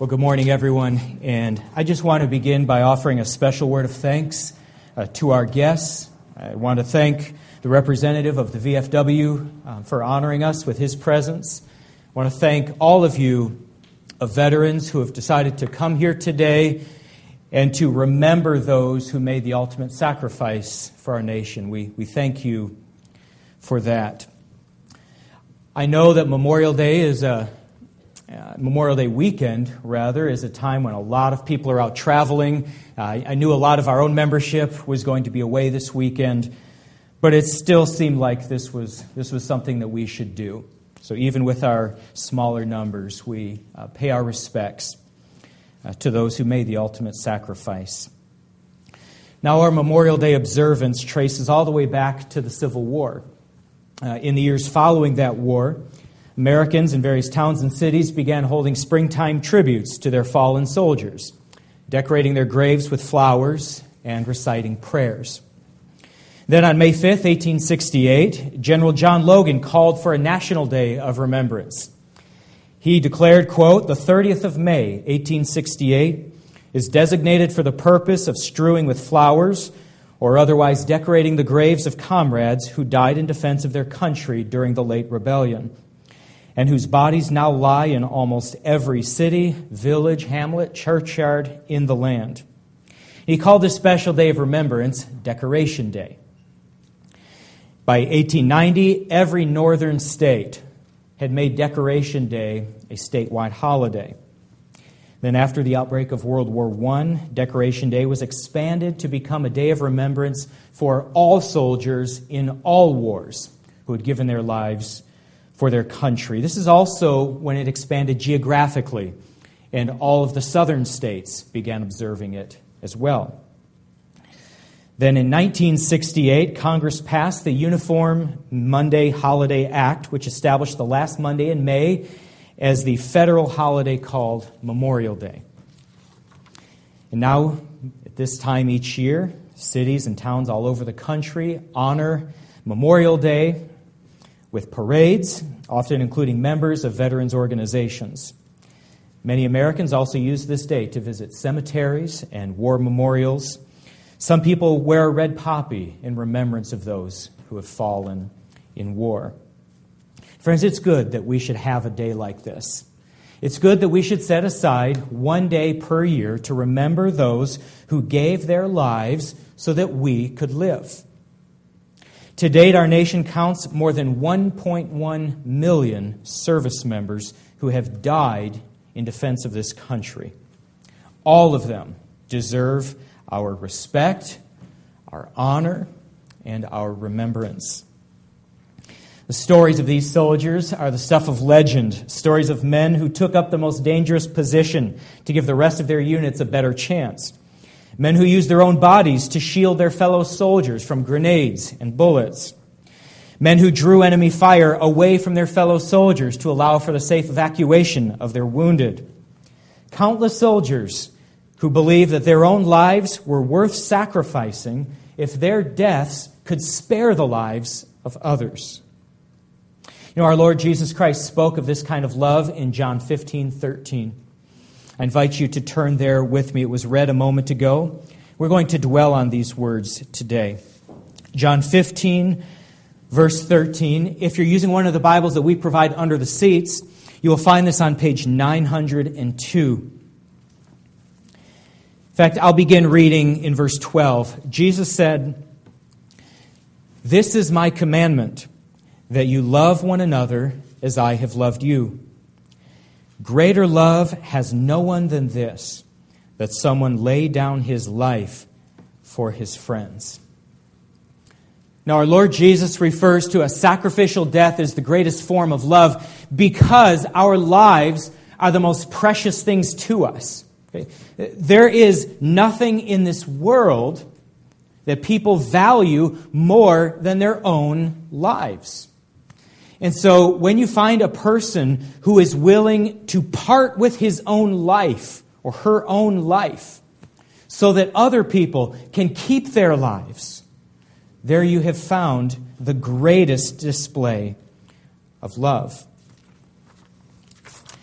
Well, good morning, everyone, and I just want to begin by offering a special word of thanks to our guests. I want to thank the representative of the VFW for honoring us with his presence. I want to thank all of you veterans who have decided to come here today and to remember those who made the ultimate sacrifice for our nation. We thank you for that. I know that Memorial Day weekend, is a time when a lot of people are out traveling. I knew a lot of our own membership was going to be away this weekend, but it still seemed like this was something that we should do. So even with our smaller numbers, we pay our respects to those who made the ultimate sacrifice. Now, our Memorial Day observance traces all the way back to the Civil War. In the years following that war, Americans in various towns and cities began holding springtime tributes to their fallen soldiers, decorating their graves with flowers and reciting prayers. Then on May 5th, 1868, General John Logan called for a national day of remembrance. He declared, quote, "The 30th of May, 1868, is designated for the purpose of strewing with flowers or otherwise decorating the graves of comrades who died in defense of their country during the late rebellion, and whose bodies now lie in almost every city, village, hamlet, churchyard in the land." He called this special day of remembrance Decoration Day. By 1890, every northern state had made Decoration Day a statewide holiday. Then after the outbreak of World War I, Decoration Day was expanded to become a day of remembrance for all soldiers in all wars who had given their lives for their country. This is also when it expanded geographically, and all of the southern states began observing it as well. Then in 1968, Congress passed the Uniform Monday Holiday Act, which established the last Monday in May as the federal holiday called Memorial Day. And now, at this time each year, cities and towns all over the country honor Memorial Day with parades, often including members of veterans organizations. Many Americans also use this day to visit cemeteries and war memorials. Some people wear a red poppy in remembrance of those who have fallen in war. Friends, it's good that we should have a day like this. It's good that we should set aside one day per year to remember those who gave their lives so that we could live. To date, our nation counts more than 1.1 million service members who have died in defense of this country. All of them deserve our respect, our honor, and our remembrance. The stories of these soldiers are the stuff of legend, stories of men who took up the most dangerous position to give the rest of their units a better chance. Men who used their own bodies to shield their fellow soldiers from grenades and bullets. Men who drew enemy fire away from their fellow soldiers to allow for the safe evacuation of their wounded. Countless soldiers who believed that their own lives were worth sacrificing if their deaths could spare the lives of others. You know, our Lord Jesus Christ spoke of this kind of love in John 15:13. I invite you to turn there with me. It was read a moment ago. We're going to dwell on these words today. John 15, verse 13. If you're using one of the Bibles that we provide under the seats, you will find this on page 902. In fact, I'll begin reading in verse 12. Jesus said, "This is my commandment, that you love one another as I have loved you. Greater love has no one than this, that someone lay down his life for his friends." Now, our Lord Jesus refers to a sacrificial death as the greatest form of love because our lives are the most precious things to us. Okay? There is nothing in this world that people value more than their own lives. And so when you find a person who is willing to part with his own life or her own life so that other people can keep their lives, there you have found the greatest display of love.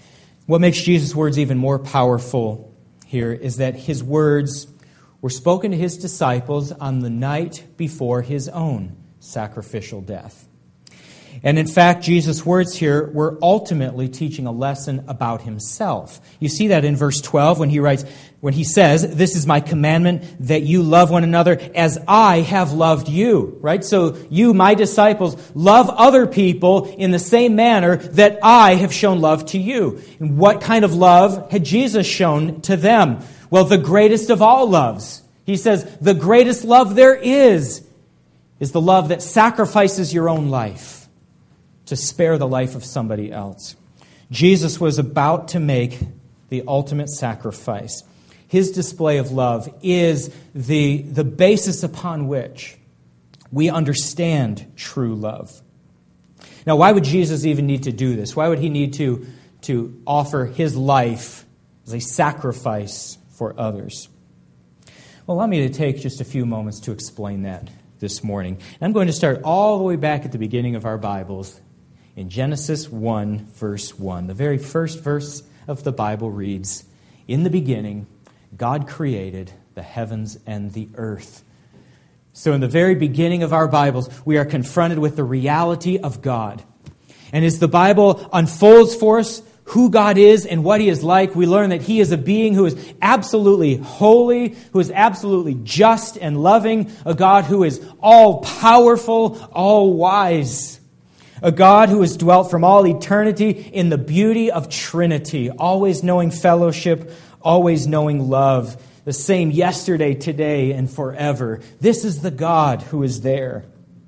What makes Jesus' words even more powerful here is that his words were spoken to his disciples on the night before his own sacrificial death. And in fact, Jesus' words here were ultimately teaching a lesson about himself. You see that in verse 12 when he says, "This is my commandment, that you love one another as I have loved you." Right? So you, my disciples, love other people in the same manner that I have shown love to you. And what kind of love had Jesus shown to them? Well, the greatest of all loves. He says, the greatest love there is the love that sacrifices your own life to spare the life of somebody else. Jesus was about to make the ultimate sacrifice. His display of love is the basis upon which we understand true love. Now, why would Jesus even need to do this? Why would he need to offer his life as a sacrifice for others? Well, allow me to take just a few moments to explain that this morning. And I'm going to start all the way back at the beginning of our Bibles, in Genesis 1, verse 1. The very first verse of the Bible reads, "In the beginning, God created the heavens and the earth." So in the very beginning of our Bibles, we are confronted with the reality of God. And as the Bible unfolds for us who God is and what he is like, we learn that he is a being who is absolutely holy, who is absolutely just and loving, a God who is all-powerful, all-wise. A God who has dwelt from all eternity in the beauty of Trinity, always knowing fellowship, always knowing love, the same yesterday, today, and forever. This is the God who is there.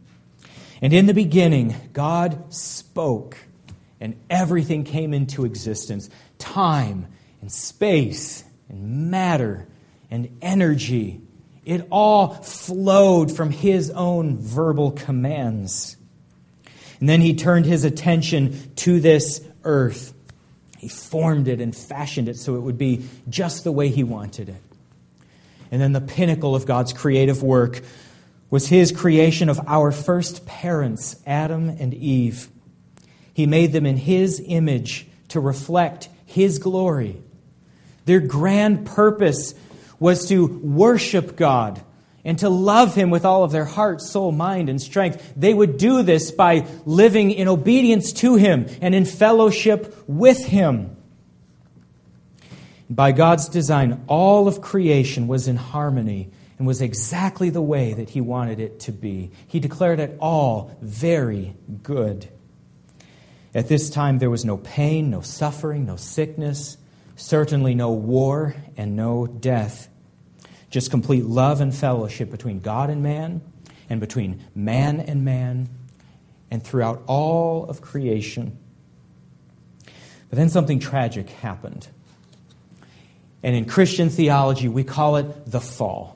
And in the beginning, God spoke, and everything came into existence. Time and space and matter and energy. It all flowed from his own verbal commands. And then he turned his attention to this earth. He formed it and fashioned it so it would be just the way he wanted it. And then the pinnacle of God's creative work was his creation of our first parents, Adam and Eve. He made them in his image to reflect his glory. Their grand purpose was to worship God and to love him with all of their heart, soul, mind, and strength. They would do this by living in obedience to him and in fellowship with him. By God's design, all of creation was in harmony and was exactly the way that he wanted it to be. He declared it all very good. At this time, there was no pain, no suffering, no sickness, certainly no war and no death. Just complete love and fellowship between God and between man, and throughout all of creation. But then something tragic happened. And in Christian theology, we call it the fall.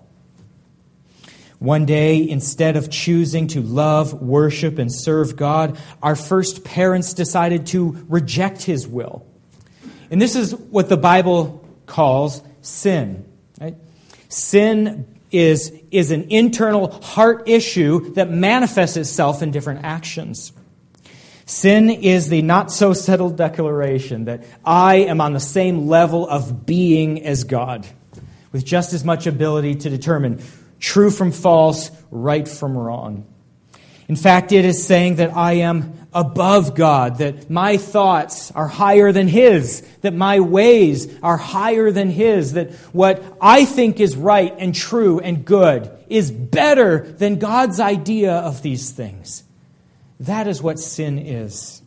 One day, instead of choosing to love, worship, and serve God, our first parents decided to reject his will. And this is what the Bible calls sin. Right? Sin is an internal heart issue that manifests itself in different actions. Sin is the not-so-settled declaration that I am on the same level of being as God, with just as much ability to determine true from false, right from wrong. In fact, it is saying that I am above God, that my thoughts are higher than his, that my ways are higher than his, that what I think is right and true and good is better than God's idea of these things. That is what sin is.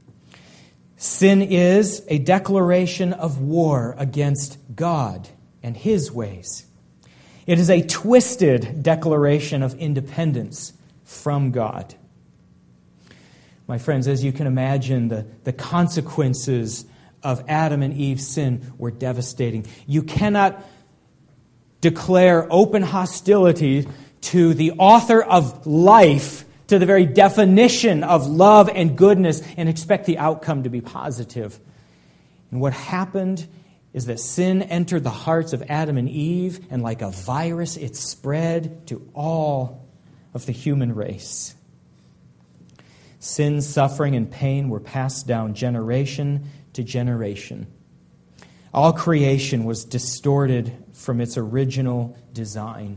Sin is a declaration of war against God and his ways. It is a twisted declaration of independence from God. My friends, as you can imagine, the consequences of Adam and Eve's sin were devastating. You cannot declare open hostility to the author of life, to the very definition of love and goodness, and expect the outcome to be positive. And what happened is that sin entered the hearts of Adam and Eve, and like a virus, it spread to all of the human race. Sin, suffering, and pain were passed down generation to generation. All creation was distorted from its original design.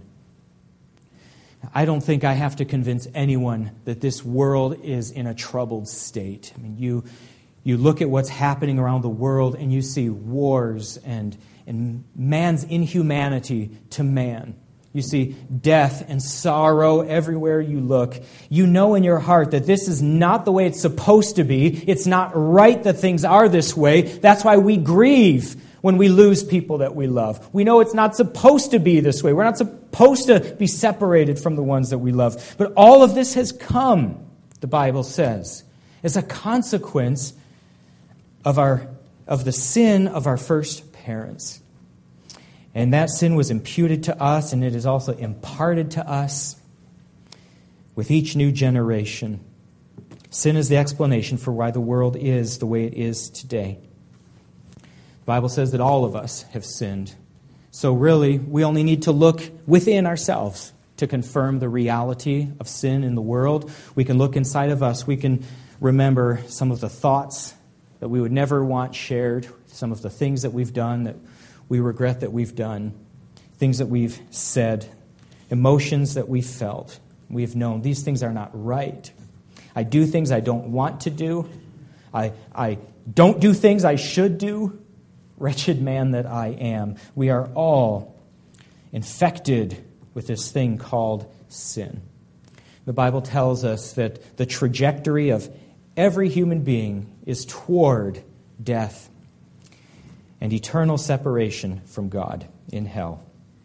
I don't think I have to convince anyone that this world is in a troubled state. I mean, you look at what's happening around the world and you see wars and man's inhumanity to man. You see death and sorrow everywhere you look. You know in your heart that this is not the way it's supposed to be. It's not right that things are this way. That's why we grieve when we lose people that we love. We know it's not supposed to be this way. We're not supposed to be separated from the ones that we love. But all of this has come, the Bible says, as a consequence of the sin of our first parents. And that sin was imputed to us, and it is also imparted to us with each new generation. Sin is the explanation for why the world is the way it is today. The Bible says that all of us have sinned. So really, we only need to look within ourselves to confirm the reality of sin in the world. We can look inside of us. We can remember some of the thoughts that we would never want shared, some of the things that we've done that we regret that we've done, things that we've said, emotions that we've felt. We've known these things are not right. I do things I don't want to do. I don't do things I should do. Wretched man that I am. We are all infected with this thing called sin. The Bible tells us that the trajectory of every human being is toward death and eternal separation from God in hell.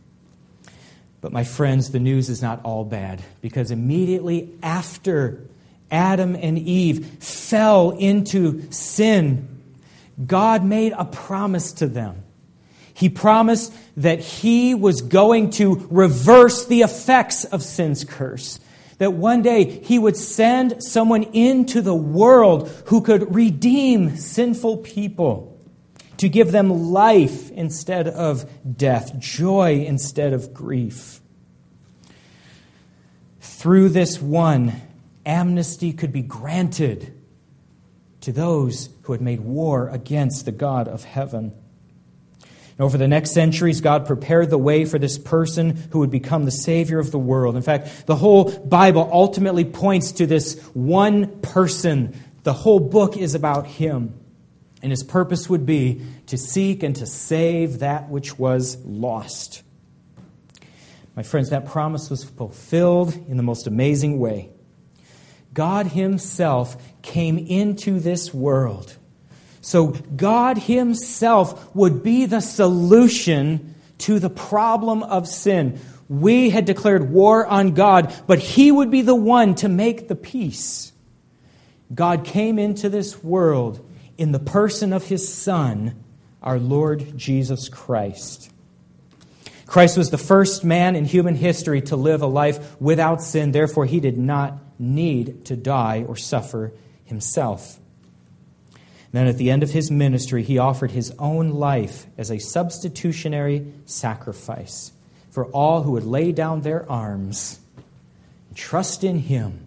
But my friends, the news is not all bad, because immediately after Adam and Eve fell into sin, God made a promise to them. He promised that He was going to reverse the effects of sin's curse. That one day He would send someone into the world who could redeem sinful people, to give them life instead of death, joy instead of grief. Through this one, amnesty could be granted to those who had made war against the God of heaven. And over the next centuries, God prepared the way for this person who would become the Savior of the world. In fact, the whole Bible ultimately points to this one person. The whole book is about Him. And His purpose would be to seek and to save that which was lost. My friends, that promise was fulfilled in the most amazing way. God Himself came into this world. So God Himself would be the solution to the problem of sin. We had declared war on God, but He would be the one to make the peace. God came into this world in the person of His Son, our Lord Jesus Christ. Christ was the first man in human history to live a life without sin. Therefore, He did not need to die or suffer Himself. Then at the end of His ministry, He offered His own life as a substitutionary sacrifice for all who would lay down their arms and trust in Him.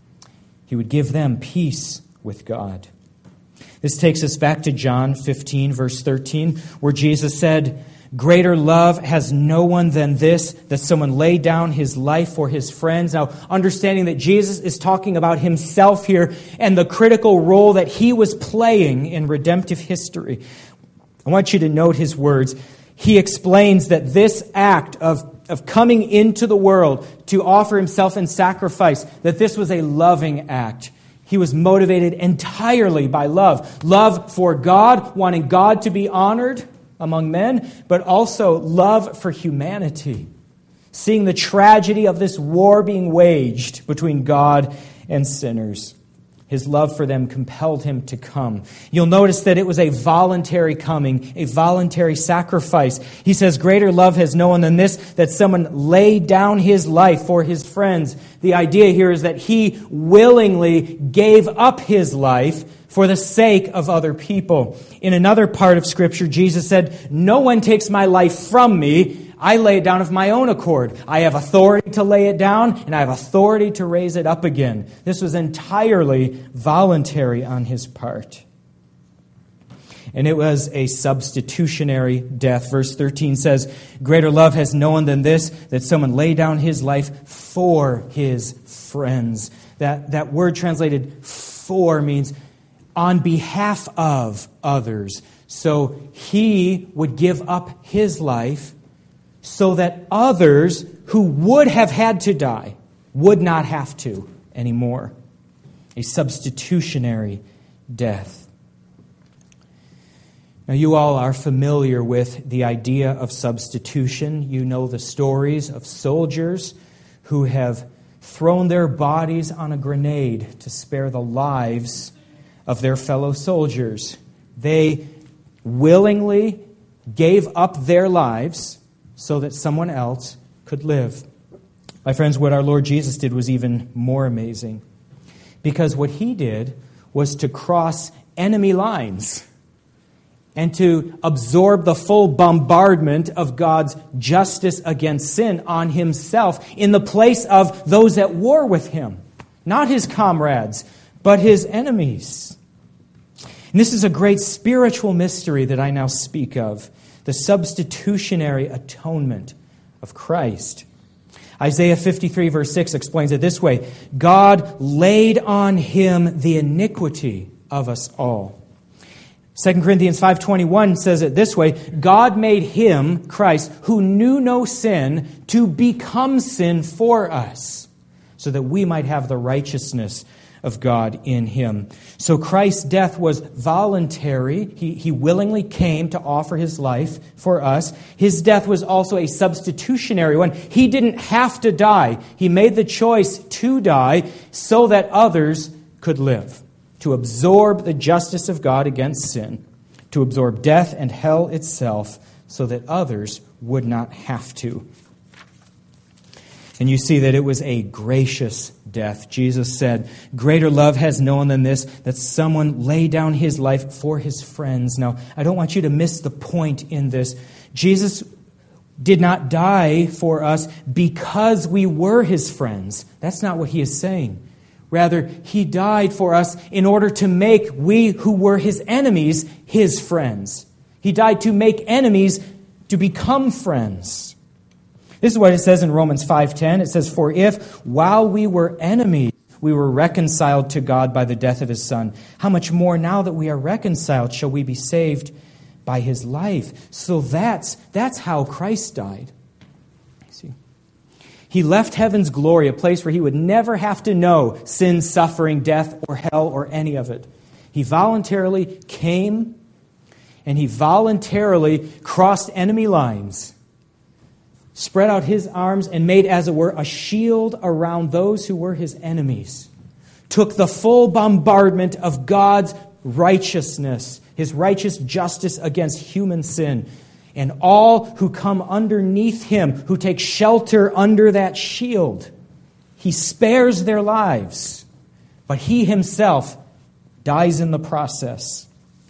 He would give them peace with God. This takes us back to John 15, verse 13, where Jesus said, "Greater love has no one than this, that someone lay down his life for his friends." Now, understanding that Jesus is talking about Himself here and the critical role that He was playing in redemptive history, I want you to note His words. He explains that this act of coming into the world to offer Himself in sacrifice, that this was a loving act. He was motivated entirely by love. Love for God, wanting God to be honored among men, but also love for humanity. Seeing the tragedy of this war being waged between God and sinners. His love for them compelled Him to come. You'll notice that it was a voluntary coming, a voluntary sacrifice. He says, "Greater love has no one than this, that someone laid down his life for his friends." The idea here is that He willingly gave up His life for the sake of other people. In another part of Scripture, Jesus said, "No one takes my life from me. I lay it down of my own accord. I have authority to lay it down, and I have authority to raise it up again." This was entirely voluntary on His part. And it was a substitutionary death. Verse 13 says, greater love has no one than this, that someone lay down his life for his friends. That word translated for means on behalf of others. So he would give up his life so that others who would have had to die would not have to anymore. A substitutionary death. Now, you all are familiar with the idea of substitution. You know the stories of soldiers who have thrown their bodies on a grenade to spare the lives of their fellow soldiers. They willingly gave up their lives so that someone else could live. My friends, what our Lord Jesus did was even more amazing, because what he did was to cross enemy lines and to absorb the full bombardment of God's justice against sin on himself in the place of those at war with him. Not his comrades, but his enemies. And this is a great spiritual mystery that I now speak of, the substitutionary atonement of Christ. Isaiah 53 verse 6 explains it this way: God laid on him the iniquity of us all. 2 Corinthians 5:21 says it this way: God made him, Christ, who knew no sin, to become sin for us, so that we might have the righteousness of God in him. So Christ's death was voluntary. He willingly came to offer his life for us. His death was also a substitutionary one. He didn't have to die. He made the choice to die so that others could live, to absorb the justice of God against sin, to absorb death and hell itself so that others would not have to. And you see that it was a gracious death. Jesus said, greater love has no one than this, that someone lay down his life for his friends. Now, I don't want you to miss the point in this. Jesus did not die for us because we were his friends. That's not what he is saying. Rather, he died for us in order to make we who were his enemies his friends. He died to make enemies to become friends. This is what it says in Romans 5:10. It says, for if, while we were enemies, we were reconciled to God by the death of his Son, how much more now that we are reconciled shall we be saved by his life? So that's how Christ died. See, he left heaven's glory, a place where he would never have to know sin, suffering, death, or hell, or any of it. He voluntarily came, and he voluntarily crossed enemy lines, spread out his arms and made, as it were, a shield around those who were his enemies. Took the full bombardment of God's righteousness, his righteous justice against human sin. And all who come underneath him, who take shelter under that shield, he spares their lives. But he himself dies in the process.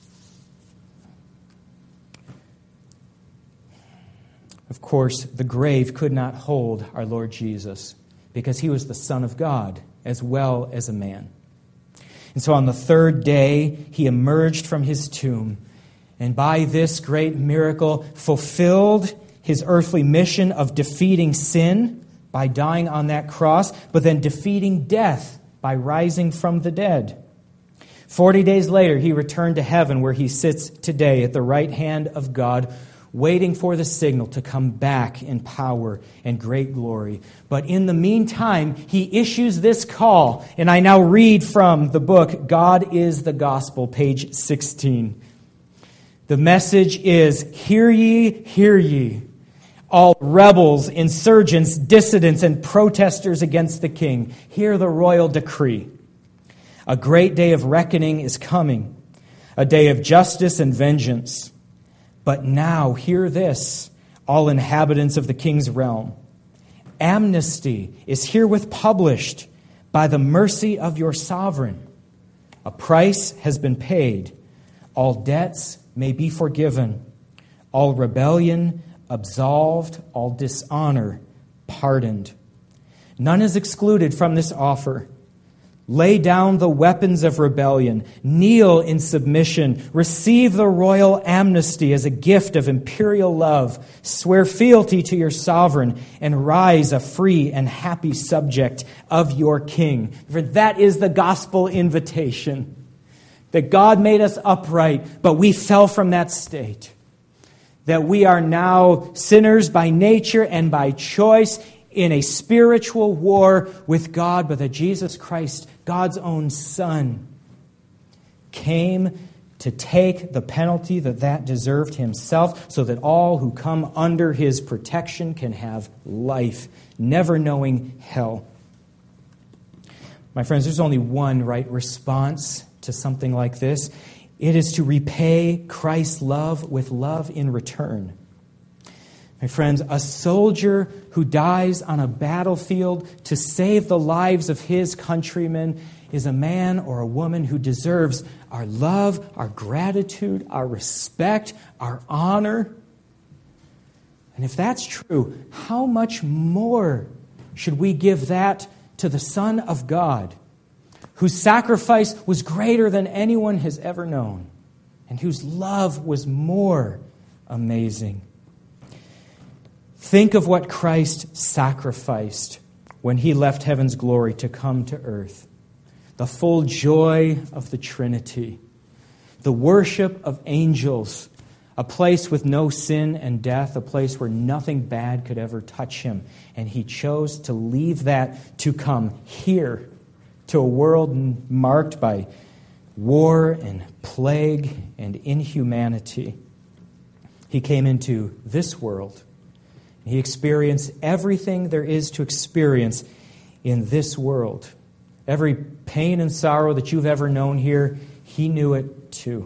Of course, the grave could not hold our Lord Jesus because he was the Son of God as well as a man. And so on the third day, he emerged from his tomb, and by this great miracle fulfilled his earthly mission of defeating sin by dying on that cross, but then defeating death by rising from the dead. 40 days later, he returned to heaven, where he sits today at the right hand of God, waiting for the signal to come back in power and great glory. But in the meantime, he issues this call, and I now read from the book, God is the Gospel, page 16. The message is, hear ye, all rebels, insurgents, dissidents, and protesters against the king. Hear the royal decree. A great day of reckoning is coming, a day of justice and vengeance. But now, hear this, all inhabitants of the king's realm. Amnesty is herewith published by the mercy of your sovereign. A price has been paid. All debts may be forgiven. All rebellion absolved. All dishonor pardoned. None is excluded from this offer. Lay down the weapons of rebellion. Kneel in submission. Receive the royal amnesty as a gift of imperial love. Swear fealty to your sovereign and rise a free and happy subject of your king. For that is the gospel invitation. That God made us upright, but we fell from that state. That we are now sinners by nature and by choice in a spiritual war with God, but that Jesus Christ, God's own Son, came to take the penalty that deserved himself so that all who come under his protection can have life, never knowing hell. My friends, there's only one right response to something like this. It is to repay Christ's love with love in return. My friends, a soldier who dies on a battlefield to save the lives of his countrymen is a man or a woman who deserves our love, our gratitude, our respect, our honor. And if that's true, how much more should we give that to the Son of God, whose sacrifice was greater than anyone has ever known, and whose love was more amazing? Think of what Christ sacrificed when he left heaven's glory to come to earth. The full joy of the Trinity, the worship of angels, a place with no sin and death, a place where nothing bad could ever touch him. And he chose to leave that to come here to a world marked by war and plague and inhumanity. He came into this world. He experienced everything there is to experience in this world. Every pain and sorrow that you've ever known here, he knew it too.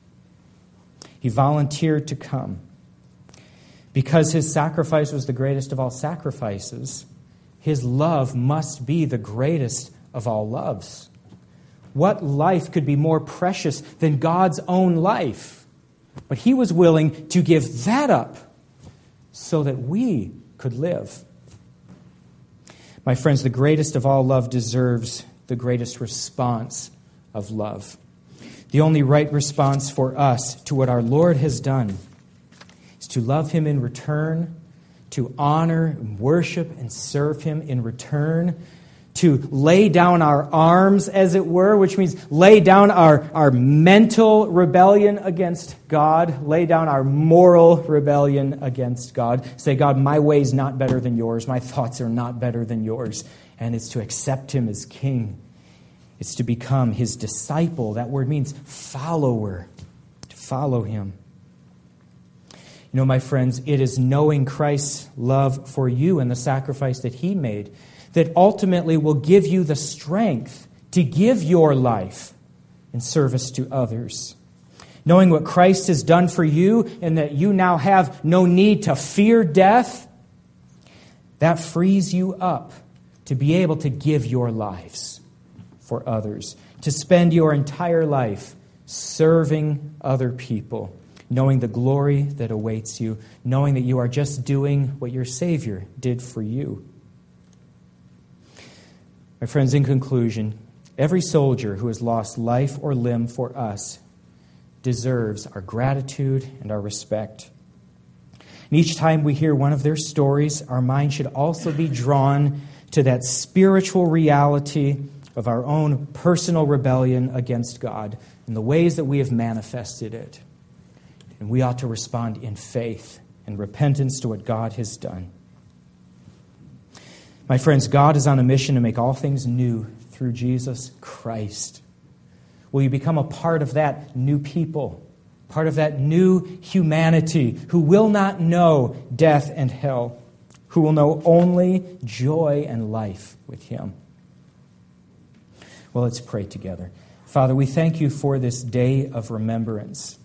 He volunteered to come. Because his sacrifice was the greatest of all sacrifices, his love must be the greatest of all loves. What life could be more precious than God's own life? But he was willing to give that up so that we could live. My friends, the greatest of all love deserves the greatest response of love. The only right response for us to what our Lord has done is to love him in return, to honor and worship and serve him in return, to lay down our arms, as it were, which means lay down our mental rebellion against God, lay down our moral rebellion against God. Say, God, my way is not better than yours. My thoughts are not better than yours. And it's to accept him as king. It's to become his disciple. That word means follower, to follow him. You know, my friends, it is knowing Christ's love for you and the sacrifice that he made that ultimately will give you the strength to give your life in service to others. Knowing what Christ has done for you and that you now have no need to fear death, that frees you up to be able to give your lives for others, to spend your entire life serving other people, knowing the glory that awaits you, knowing that you are just doing what your Savior did for you. My friends, in conclusion, every soldier who has lost life or limb for us deserves our gratitude and our respect. And each time we hear one of their stories, our mind should also be drawn to that spiritual reality of our own personal rebellion against God and the ways that we have manifested it. And we ought to respond in faith and repentance to what God has done. My friends, God is on a mission to make all things new through Jesus Christ. Will you become a part of that new people, part of that new humanity who will not know death and hell, who will know only joy and life with him? Well, let's pray together. Father, we thank you for this day of remembrance.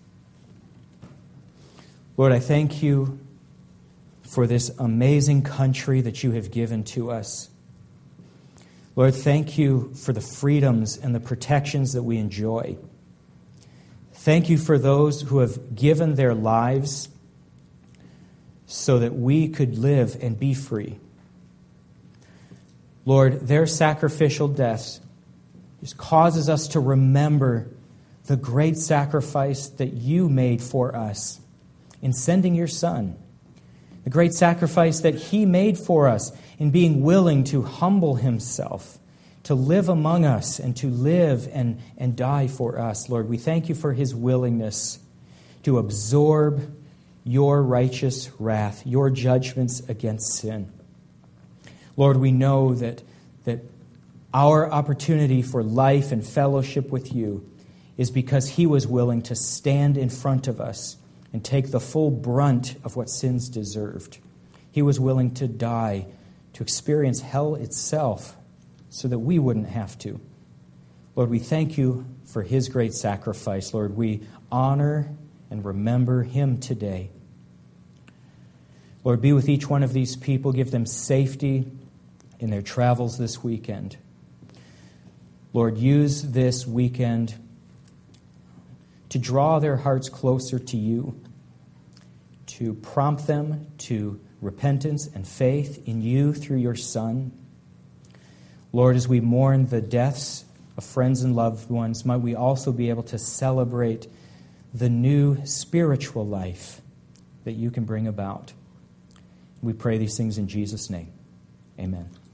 Lord, I thank you for this amazing country that you have given to us. Lord, thank you for the freedoms and the protections that we enjoy. Thank you for those who have given their lives so that we could live and be free. Lord, their sacrificial deaths just causes us to remember the great sacrifice that you made for us in sending your Son. The great sacrifice that he made for us in being willing to humble himself, to live among us and to live and die for us. Lord, we thank you for his willingness to absorb your righteous wrath, your judgments against sin. Lord, we know that our opportunity for life and fellowship with you is because he was willing to stand in front of us and take the full brunt of what sins deserved. He was willing to die, to experience hell itself, so that we wouldn't have to. Lord, we thank you for his great sacrifice. Lord, we honor and remember him today. Lord, be with each one of these people. Give them safety in their travels this weekend. Lord, use this weekend to draw their hearts closer to you, to prompt them to repentance and faith in you through your Son. Lord, as we mourn the deaths of friends and loved ones, might we also be able to celebrate the new spiritual life that you can bring about. We pray these things in Jesus' name. Amen.